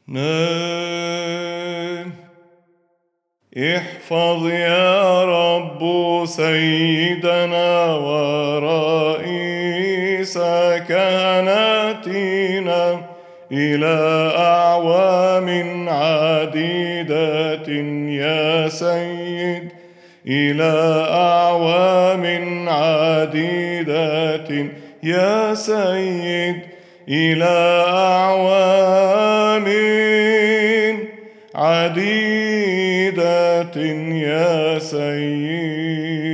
نام. احفظ يا رب سيدنا ورئيس كهنتنا إلى أعوام عديدة يا سيد، إلى أعوام عديدة يا سيد، إلى أعوام عديدة يا سيد.